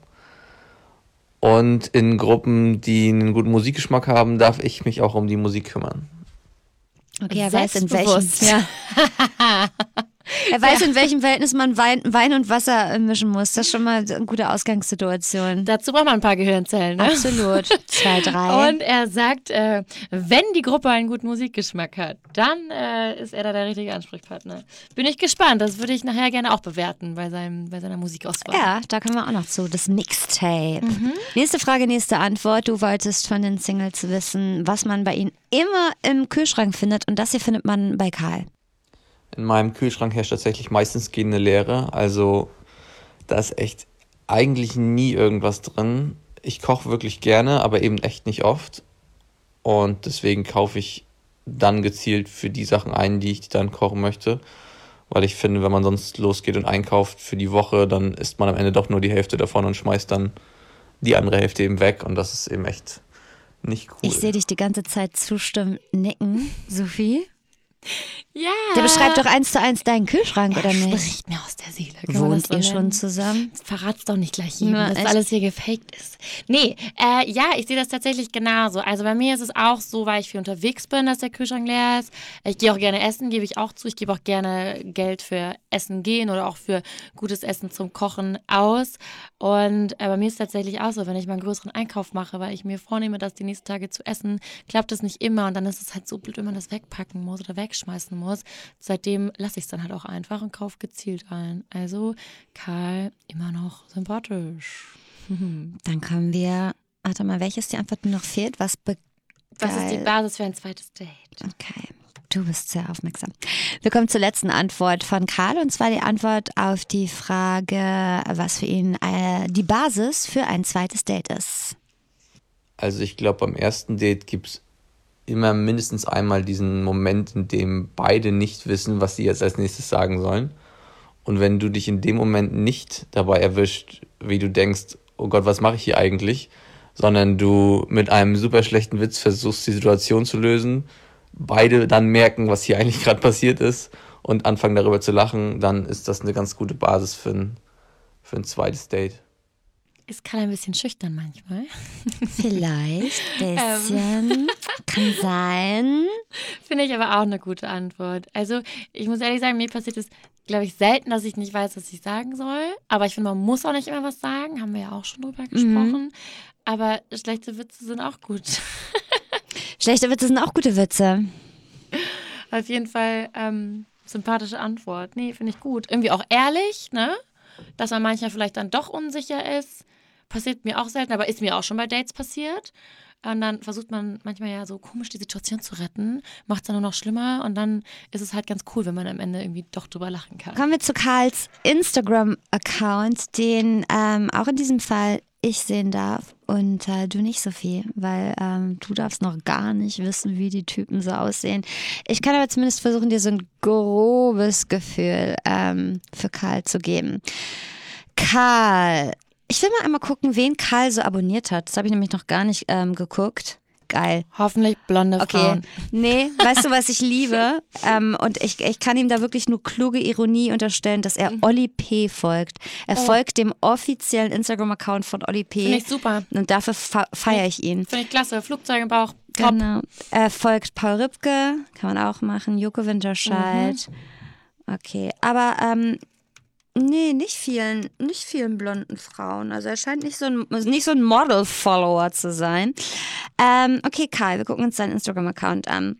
Und in Gruppen, die einen guten Musikgeschmack haben, darf ich mich auch um die Musik kümmern. Okay, er weiß, in welchem, Selbstbewusst. ja. er weiß, in welchem Verhältnis man Wein, Wein und Wasser mischen muss. Das ist schon mal eine gute Ausgangssituation. Dazu braucht man ein paar Gehirnzellen, ne? Absolut. Zwei, drei. Und er sagt, äh, wenn die Gruppe einen guten Musikgeschmack hat, dann äh, ist er da der richtige Ansprechpartner. Bin ich gespannt. Das würde ich nachher gerne auch bewerten bei, seinem, bei seiner Musikauswahl. Ja, da kommen wir auch noch zu. Das Mixtape. Nächste Frage, nächste Antwort. Du wolltest von den Singles wissen, was man bei ihnen immer im Kühlschrank findet. Und das hier findet man bei Karl. In meinem Kühlschrank herrscht tatsächlich meistens gehende Leere. Also da ist echt eigentlich nie irgendwas drin. Ich koche wirklich gerne, aber eben echt nicht oft. Und deswegen kaufe ich dann gezielt für die Sachen ein, die ich dann kochen möchte. Weil ich finde, wenn man sonst losgeht und einkauft für die Woche, dann isst man am Ende doch nur die Hälfte davon und schmeißt dann die andere Hälfte eben weg. Und das ist eben echt nicht cool. Ich sehe dich die ganze Zeit zustimmend nicken, Sophie. Ja. Der beschreibt doch eins zu eins deinen Kühlschrank, oder er nicht? spricht mir aus der Seele. Kann man Wohnt das so ihr schon nennen? zusammen? Verrat's doch nicht gleich jedem, Ja, dass echt? alles hier gefaked ist. Nee, äh, ja, ich sehe das tatsächlich genauso. Also bei mir ist es auch so, weil ich viel unterwegs bin, dass der Kühlschrank leer ist. Ich gehe auch gerne essen, gebe ich auch zu. Ich gebe auch gerne Geld für Essen gehen oder auch für gutes Essen zum Kochen aus. Und äh, bei mir ist es tatsächlich auch so, wenn ich mal einen größeren Einkauf mache, weil ich mir vornehme, das die nächsten Tage zu essen, klappt das nicht immer. Und dann ist es halt so blöd, wenn man das wegpacken muss oder wegschmeißen muss. Seitdem lasse ich es dann halt auch einfach und kaufe gezielt ein. Also Karl immer noch sympathisch. Dann kommen wir. Warte mal, welches die Antwort noch fehlt? Was be Was ist die geil- Basis für ein zweites Date? Okay, du bist sehr aufmerksam. Wir kommen zur letzten Antwort von Karl und zwar die Antwort auf die Frage, was für ihn äh, die Basis für ein zweites Date ist. Also ich glaube, beim ersten Date gibt es immer mindestens einmal diesen Moment, in dem beide nicht wissen, was sie jetzt als nächstes sagen sollen. Und wenn du dich in dem Moment nicht dabei erwischt, wie du denkst, oh Gott, was mache ich hier eigentlich, sondern du mit einem super schlechten Witz versuchst, die Situation zu lösen, beide dann merken, was hier eigentlich gerade passiert ist und anfangen darüber zu lachen, dann ist das eine ganz gute Basis für ein, für ein zweites Date. Ist Karl ein bisschen schüchtern manchmal. Vielleicht, bisschen, kann sein. Finde ich aber auch eine gute Antwort. Also ich muss ehrlich sagen, mir passiert es, glaube ich, selten, dass ich nicht weiß, was ich sagen soll. Aber ich finde, man muss auch nicht immer was sagen. Haben wir ja auch schon drüber gesprochen. Aber schlechte Witze sind auch gut. Schlechte Witze sind auch gute Witze. Auf jeden Fall ähm, sympathische Antwort. Nee, finde ich gut. Irgendwie auch ehrlich, ne? Dass man manchmal vielleicht dann doch unsicher ist. Passiert mir auch selten, aber ist mir auch schon bei Dates passiert. Und dann versucht man manchmal ja so komisch die Situation zu retten, macht es dann nur noch schlimmer und dann ist es halt ganz cool, wenn man am Ende irgendwie doch drüber lachen kann. Kommen wir zu Karls Instagram-Account, den ähm, auch in diesem Fall ich sehen darf und äh, du nicht, Sophie, weil ähm, du darfst noch gar nicht wissen, wie die Typen so aussehen. Ich kann aber zumindest versuchen, dir so ein grobes Gefühl ähm, für Karl zu geben. Karl, ich will mal einmal gucken, wen Karl so abonniert hat. Das habe ich nämlich noch gar nicht ähm, geguckt. Geil. Hoffentlich blonde Okay, Frauen. nee, weißt du, was ich liebe? Ähm, und ich, ich kann ihm da wirklich nur kluge Ironie unterstellen, dass er Olli P. folgt. Er Oh. folgt dem offiziellen Instagram-Account von Olli P. Finde ich super. Und dafür fe- feiere ich ihn. Finde ich klasse. Flugzeug im Bauch. Top. Genau. Er folgt Paul Ripke, kann man auch machen, Joko Winterscheid. Okay, aber ähm, nee, nicht vielen, nicht vielen blonden Frauen. Also er scheint nicht so ein, nicht so ein Model-Follower zu sein. Ähm, okay, Karl, wir gucken uns seinen Instagram-Account an.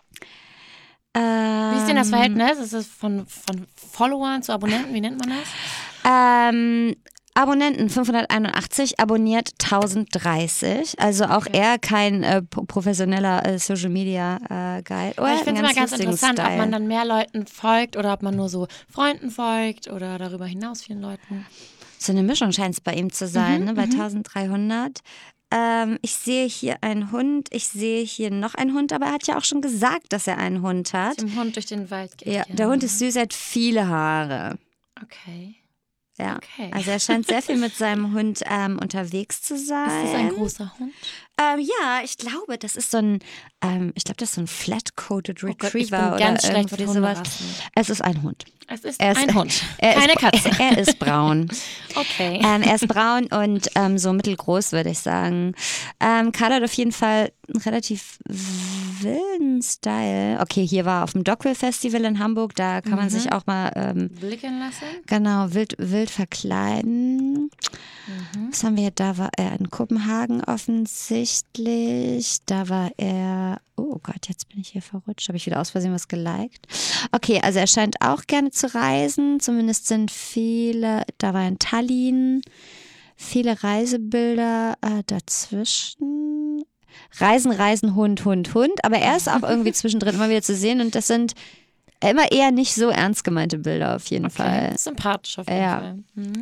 Ähm, Wie ist denn das Verhältnis? Ist es von, von Followern zu Abonnenten? Wie nennt man das? Ähm, Abonnenten fünfhunderteinundachtzig, abonniert tausenddreißig. Also auch er kein äh, pro- professioneller äh, Social Media äh, Guide. Oh, Aber er ich hat finde einen es immer ganz lustigen interessant, ob Style. man dann mehr Leuten folgt oder ob man nur so Freunden folgt oder darüber hinaus vielen Leuten. So eine Mischung scheint es bei ihm zu sein, ne? Bei eintausenddreihundert. Ähm, ich sehe hier einen Hund, ich sehe hier noch einen Hund, aber er hat ja auch schon gesagt, dass er einen Hund hat. Dem Hund durch den Wald geht. Ja, der Hund ist süß, er hat viele Haare. Okay. Ja. Okay. Also er scheint sehr viel mit seinem Hund ähm, unterwegs zu sein. Ist das ein großer Hund? Ähm, ja, ich glaube, das ist so ein, ähm, ich glaube, das ist so ein Flat-Coated Retriever Oh Gott, ich bin oder ganz schlecht irgendwie mit sowas. Hunderassen. Es ist ein Hund. Es ist Er ist, ein Hund, Er keine ist, Katze. Er ist braun. Okay. Ähm, er ist braun und ähm, so mittelgroß, würde ich sagen. Ähm, Karl hat auf jeden Fall einen relativ wilden Style. Okay, hier war er auf dem Dockville Festival in Hamburg, da kann man sich auch mal ähm, Blicken lassen? genau wild, wild verkleiden. Was haben wir hier? Da war er in Kopenhagen offensichtlich. Da war er. Oh Gott, jetzt bin ich hier verrutscht. Habe ich wieder aus Versehen was geliked? Okay, also er scheint auch gerne zu reisen. Zumindest sind viele. Da war in Tallinn. Viele Reisebilder äh, dazwischen. Reisen, Reisen, Hund, Hund, Hund. Aber er ist auch irgendwie zwischendrin immer wieder zu sehen. Und das sind immer eher nicht so ernst gemeinte Bilder auf jeden Fall. Okay. Sympathisch auf jeden Ja. Fall. Mhm.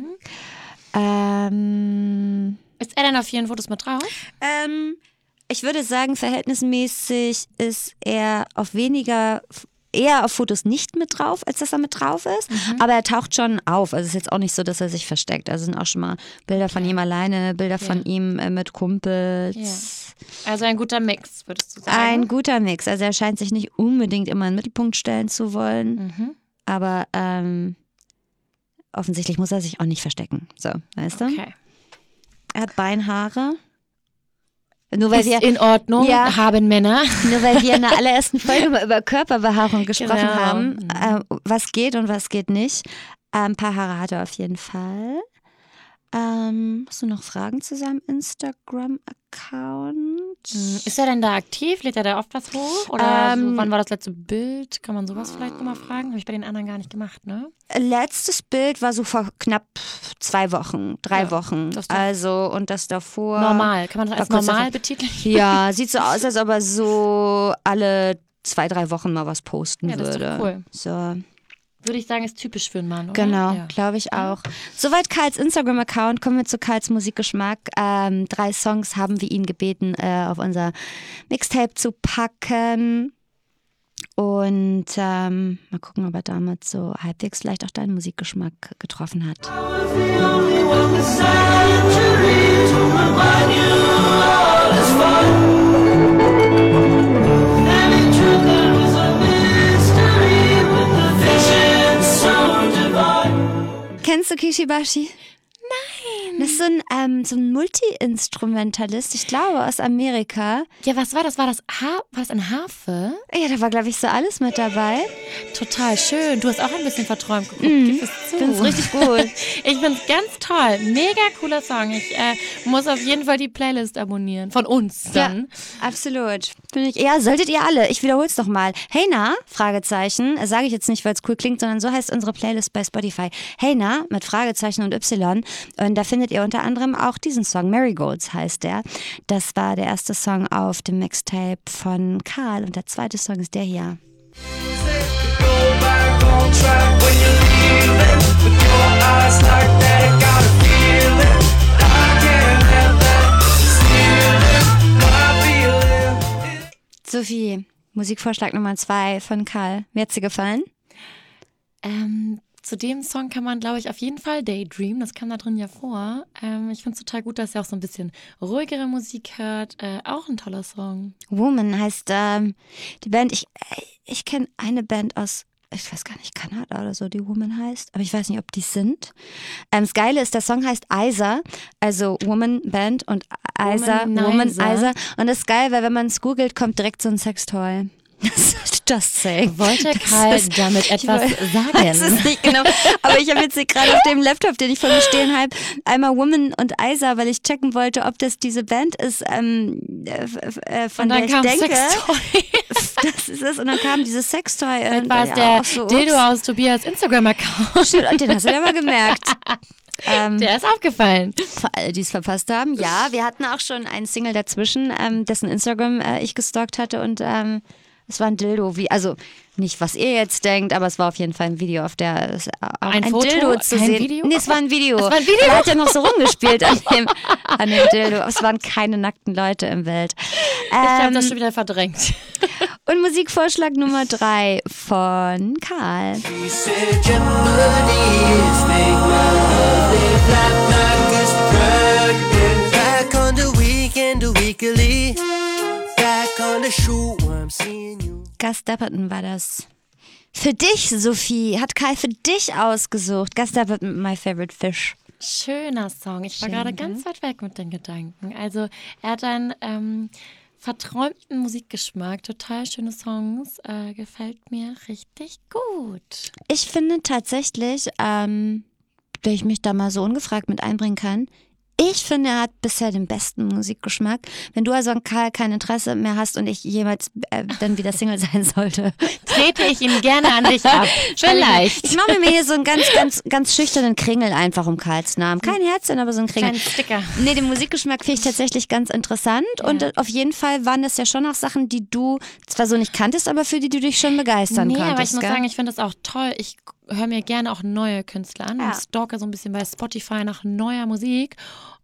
Ähm, Ist er denn auf vielen Fotos mit drauf? ähm, ich würde sagen, verhältnismäßig ist er auf weniger, eher auf Fotos nicht mit drauf, als dass er mit drauf ist. Aber er taucht schon auf. Also es ist jetzt auch nicht so, dass er sich versteckt. Also sind auch schon mal Bilder von ihm alleine, Bilder von ihm äh, mit Kumpels. Ja. Also ein guter Mix, würdest du sagen? Ein guter Mix. Also er scheint sich nicht unbedingt immer in den Mittelpunkt stellen zu wollen. Mhm. Aber ähm, offensichtlich muss er sich auch nicht verstecken. So, weißt du? Okay. Er hat Beinhaare. Nur weil Ist wir, in Ordnung, Ja. haben Männer. nur weil wir in der allerersten Folge mal über Körperbehaarung gesprochen Genau. haben, äh, was geht und was geht nicht. Äh, ein paar Haare hat er auf jeden Fall. Ähm, hast du noch Fragen zu seinem Instagram-Account? Ist er denn da aktiv? Lädt er da oft was hoch? Oder Ähm, so, wann war das letzte Bild? Kann man sowas vielleicht nochmal fragen? Habe ich bei den anderen gar nicht gemacht, ne? Letztes Bild war so vor knapp zwei Wochen, drei Ja, Wochen. das ist doch Also, und das davor. Normal. Kann man das als war kurz normal davor. betiteln? Ja, sieht so aus, als ob er so alle zwei, drei Wochen mal was posten Ja, das ist würde. doch cool. So. Würde ich sagen, ist typisch für einen Mann, oder? Genau, Ja. glaube ich auch. Soweit Karls Instagram-Account. Kommen wir zu Karls Musikgeschmack. Ähm, drei Songs haben wir ihn gebeten, äh, auf unser Mixtape zu packen. Und ähm, mal gucken, ob er damit so halbwegs vielleicht auch deinen Musikgeschmack getroffen hat. Kennst du Kishibashi? Nein. Das ist so ein, ähm, so ein Multi-Instrumentalist, ich glaube aus Amerika. Ja, was war das? War das, ha war das ein Harfe? Ja, da war, glaube ich, so alles mit dabei. Total schön. Du hast auch ein bisschen verträumt geguckt. Mhm. Gib es zu. Ich find's richtig gut. Ich find's ganz toll. Mega cooler Song. Ich äh, muss auf jeden Fall die Playlist abonnieren. Von uns dann. Ja, absolut. Finde ich, ja, solltet ihr alle. Ich wiederhole es nochmal. Hey na, Fragezeichen. Sage ich jetzt nicht, weil es cool klingt, sondern so heißt unsere Playlist bei Spotify. Hey na, mit Fragezeichen und Y. Und da findet ihr unter anderem auch diesen Song. Marigolds heißt der. Das war der erste Song auf dem Mixtape von Karl. Und der zweite Song ist der hier. Go back on track when you're leaving. With your eyes like that, I got a feeling. I can't help that. Stealing my feeling. Sophie, Musikvorschlag Nummer zwei von Karl. Mir hat sie gefallen? Ähm, zu dem Song kann man, glaube ich, auf jeden Fall Daydream. Das kam da drin ja vor. Ähm, ich finde es total gut, dass er auch so ein bisschen ruhigere Musik hört. Äh, auch ein toller Song. Woman heißt ähm, die Band. Ich, ich kenne eine Band aus, ich weiß gar nicht, Kanada oder so, die Woman heißt. Aber ich weiß nicht, ob die sind. Ähm, das Geile ist, der Song heißt Isa, also Woman Band und Isa, Woman Womanizer. Isa. Und das ist geil, weil wenn man es googelt, kommt direkt so ein Sextoy. Just saying. Wollte Das Karl ist- damit ich etwas weiß- sagen? weiß es nicht genau. Aber ich habe jetzt hier gerade auf dem Laptop, den ich vor mir stehen habe, einmal Woman und Isa, weil ich checken wollte, ob das diese Band ist, ähm, äh, f- äh, von Und dann der ich kam denke. Sextoy. Das ist es. Und dann kam dieses Sextoy. Vielleicht und, war es ja, der auch so, Dildo ups. aus Tobias Instagram-Account. Stimmt, und den hast du ja mal gemerkt. Ähm, Der ist aufgefallen. für alle, die es verpasst haben. Ja, wir hatten auch schon einen Single dazwischen, ähm, dessen Instagram äh, ich gestalkt hatte und ähm, es war ein Dildo, wie, also nicht, was ihr jetzt denkt, aber es war auf jeden Fall ein Video, auf der es, äh, auch Ein ein, Foto? Dildo zu Kein sehen. Video? Nee, es war ein Video. Es war ein Video? Er hat ja noch so rumgespielt an dem, an dem Dildo. Es waren keine nackten Leute im Welt. Ich habe das Ähm, schon wieder verdrängt. und Musikvorschlag Nummer drei von Karl. He said your money is fake, my lovely black Marcus pregnant. Back on the weekend, the weekly. Back on the shoot, I'm seeing you. Gus Dapperton war das. Für dich, Sophie, hat Karl für dich ausgesucht. Gus Dapperton, My Favorite Fish. Schöner Song. Ich war Schön, gerade ne? ganz weit weg mit den Gedanken. Also er hat einen ähm, verträumten Musikgeschmack, total schöne Songs, äh, gefällt mir richtig gut. Ich finde tatsächlich, ähm, wenn ich mich da mal so ungefragt mit einbringen kann, ich finde, er hat bisher den besten Musikgeschmack. Wenn du also an Karl kein Interesse mehr hast und ich jemals äh, dann wieder Single sein sollte. Trete ich ihn gerne an dich ab. Vielleicht. Ich mache mir hier so einen ganz, ganz, ganz schüchternen Kringel einfach um Karls Namen. Kein Herzchen, aber so ein Kringel. Kleinen Sticker. Nee, den Musikgeschmack finde ich tatsächlich ganz interessant. Und äh, auf jeden Fall waren das ja schon auch Sachen, die du zwar so nicht kanntest, aber für die du dich schon begeistern Nee, konntest. aber ich muss gell? sagen, ich finde das auch toll. Ich höre mir gerne auch neue Künstler an Ja. und stalke so ein bisschen bei Spotify nach neuer Musik.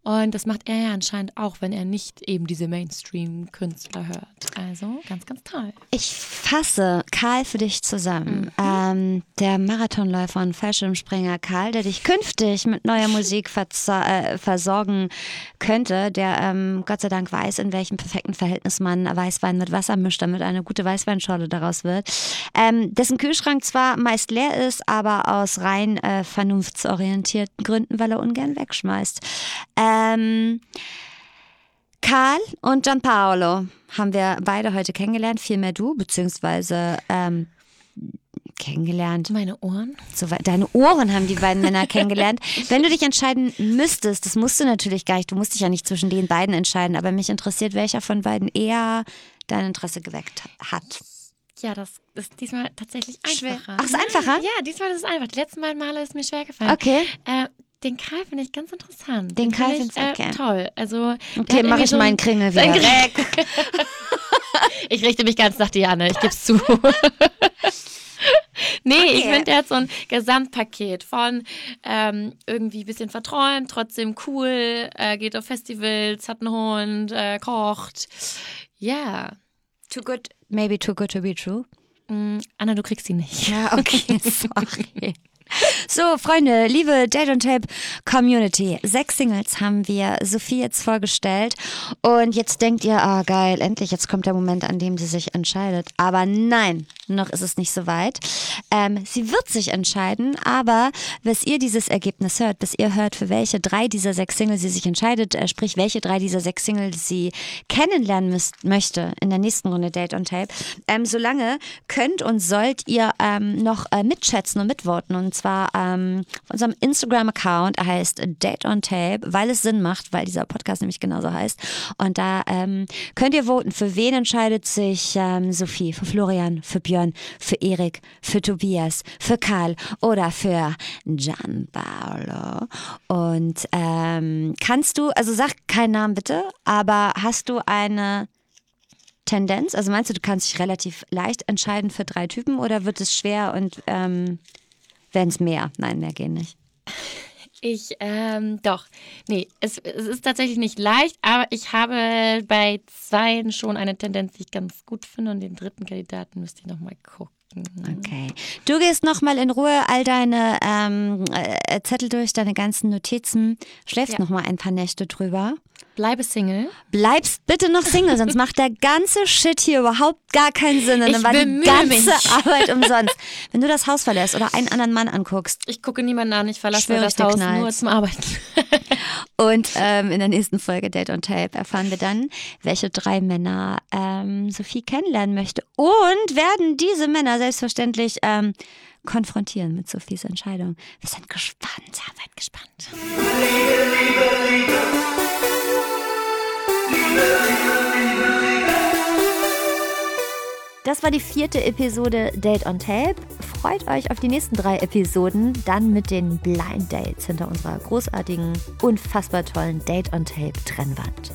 Und das macht er ja anscheinend auch, wenn er nicht eben diese Mainstream-Künstler hört. Also ganz, ganz toll. Ich fasse Karl für dich zusammen. Mhm. Ähm, der Marathonläufer und Fallschirmspringer Karl, der dich künftig mit neuer Musik verzo- äh, versorgen könnte, der ähm, Gott sei Dank weiß, in welchem perfekten Verhältnis man Weißwein mit Wasser mischt, damit eine gute Weißweinschorle daraus wird. Ähm, dessen Kühlschrank zwar meist leer ist, aber aus rein äh, vernunftsorientierten Gründen, weil er ungern wegschmeißt. Ähm, Karl und Gianpaolo haben wir beide heute kennengelernt, vielmehr du, beziehungsweise ähm, kennengelernt. Meine Ohren? So, deine Ohren haben die beiden Männer kennengelernt. Wenn du dich entscheiden müsstest, das musst du natürlich gar nicht, du musst dich ja nicht zwischen den beiden entscheiden, aber mich interessiert, welcher von beiden eher dein Interesse geweckt hat. Ja, das ist diesmal tatsächlich Schwer. einfacher. Ach, ist einfacher? Ja, diesmal ist es einfach. Die letzten beiden Male ist mir schwer gefallen. Okay. Äh, den Karl finde ich ganz interessant. Den Karl finde ich findest du äh, okay. toll. Also, okay, mach ich so meinen Kringel wieder weg. Ich richte mich ganz nach dir, Anne. Ich gebe es zu. Nee, okay. Ich finde, der hat so ein Gesamtpaket von ähm, irgendwie ein bisschen verträumt, trotzdem cool, äh, geht auf Festivals, hat einen Hund, äh, kocht. Ja. Yeah. Too good, maybe too good to be true. Mm, Anna, du kriegst ihn nicht. Ja, okay, sorry. So, Freunde, liebe Date on Tape Community, sechs Singles haben wir Sophie jetzt vorgestellt und jetzt denkt ihr, ah geil, endlich, jetzt kommt der Moment, an dem sie sich entscheidet. Aber nein, noch ist es nicht so weit. Ähm, sie wird sich entscheiden, aber bis ihr dieses Ergebnis hört, bis ihr hört, für welche drei dieser sechs Singles sie sich entscheidet, äh, sprich, welche drei dieser sechs Singles sie kennenlernen müsst, möchte in der nächsten Runde Date on Tape, ähm, solange könnt und sollt ihr ähm, noch äh, mitschätzen und mitvoten und zwar ähm, auf unserem Instagram-Account, er heißt Date on Tape, weil es Sinn macht, weil dieser Podcast nämlich genauso heißt. Und da ähm, könnt ihr voten, für wen entscheidet sich ähm, Sophie, für Florian, für Björn, für Erik, für Tobias, für Karl oder für Gianpaolo. Und ähm, kannst du, also sag keinen Namen bitte, aber hast du eine Tendenz? Also meinst du, du kannst dich relativ leicht entscheiden für drei Typen oder wird es schwer und ähm, werden es mehr? Nein, mehr gehen nicht. Ich, ähm, doch. Nee, es, es ist tatsächlich nicht leicht, aber ich habe bei zweien schon eine Tendenz, die ich ganz gut finde und den dritten Kandidaten müsste ich nochmal gucken. Okay. Du gehst nochmal in Ruhe all deine ähm, äh, Zettel durch, deine ganzen Notizen, schläfst ja. nochmal ein paar Nächte drüber. Bleibe Single. Bleibst bitte noch Single, sonst macht der ganze Shit hier überhaupt gar keinen Sinn. Und ich dann war die ganze mich. Arbeit umsonst. Wenn du das Haus verlässt oder einen anderen Mann anguckst. Ich gucke niemanden an, ich verlasse schwöre, das Haus knallt. nur zum Arbeiten. Und ähm, in der nächsten Folge Date on Tape erfahren wir dann, welche drei Männer ähm, Sophie kennenlernen möchte. Und werden diese Männer selbstverständlich ähm, konfrontieren mit Sophies Entscheidung. Wir sind gespannt, ja, seid gespannt. Liebe, Liebe, Liebe. Das war die vierte Episode Date on Tape. Freut euch auf die nächsten drei Episoden, dann mit den Blind Dates hinter unserer großartigen, unfassbar tollen Date on Tape Trennwand.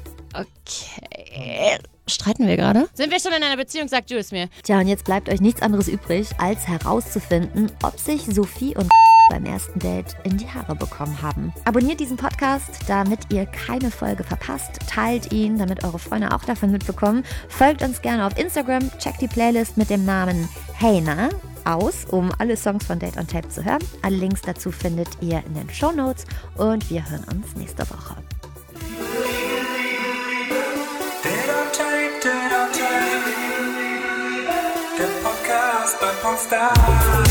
Okay. Streiten wir gerade? Sind wir schon in einer Beziehung? Sag du es mir. Tja, und jetzt bleibt euch nichts anderes übrig, als herauszufinden, ob sich Sophie und beim ersten Date in die Haare bekommen haben. Abonniert diesen Podcast, damit ihr keine Folge verpasst. Teilt ihn, damit eure Freunde auch davon mitbekommen. Folgt uns gerne auf Instagram. Checkt die Playlist mit dem Namen Heyna aus, um alle Songs von Date on Tape zu hören. Alle Links dazu findet ihr in den Shownotes und wir hören uns nächste Woche. Date on Tape, Date on Tape, der Podcast bei Popstars.